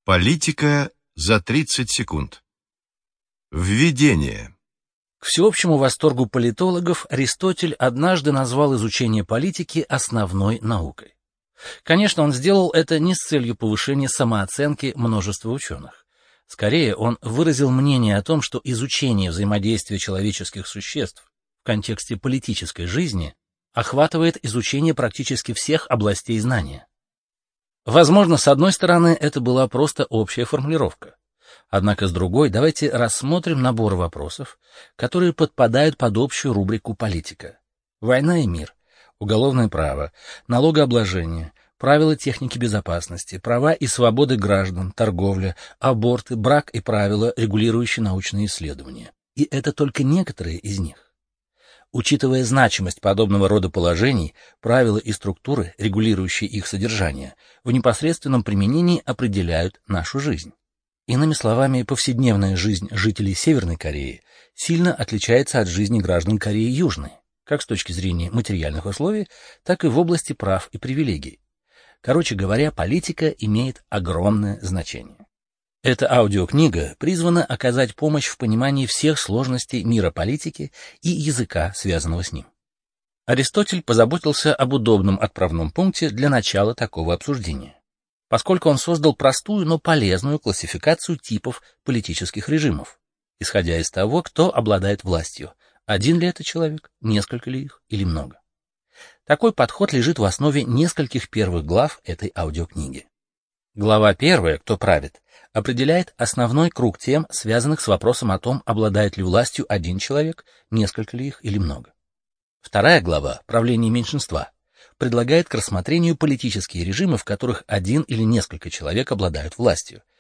Политика за 30 секунд. Введение. К всеобщему восторгу политологов Аристотель однажды назвал изучение политики основной наукой. Конечно, он сделал это не с целью повышения самооценки множества ученых. Скорее, он выразил мнение о том, что изучение взаимодействия человеческих существ в контексте политической жизни охватывает изучение практически всех областей знания. Возможно, с одной стороны, это была просто общая формулировка. Однако, с другой, давайте рассмотрим набор вопросов, которые подпадают под общую рубрику «политика». Война и мир, уголовное право, налогообложение, правила техники безопасности, права и свободы граждан, торговля, аборты, брак и правила, регулирующие научные исследования. И это только некоторые из них. Учитывая значимость подобного рода положений, правила и структуры, регулирующие их содержание, в непосредственном применении определяют нашу жизнь. Иными словами, повседневная жизнь жителей Северной Кореи сильно отличается от жизни граждан Кореи Южной, как с точки зрения материальных условий, так и в области прав и привилегий. Короче говоря, политика имеет огромное значение. Эта аудиокнига призвана оказать помощь в понимании всех сложностей мира политики и языка, связанного с ним. Аристотель позаботился об удобном отправном пункте для начала такого обсуждения, поскольку он создал простую, но полезную классификацию типов политических режимов, исходя из того, кто обладает властью, один ли это человек, несколько ли их или много. Такой подход лежит в основе нескольких первых глав этой аудиокниги. Глава 1 «Кто правит» определяет основной круг тем, связанных с вопросом о том, обладает ли властью один человек, несколько ли их или много. Вторая глава «Правление меньшинства» предлагает к рассмотрению политические режимы, в которых один или несколько человек обладают властью,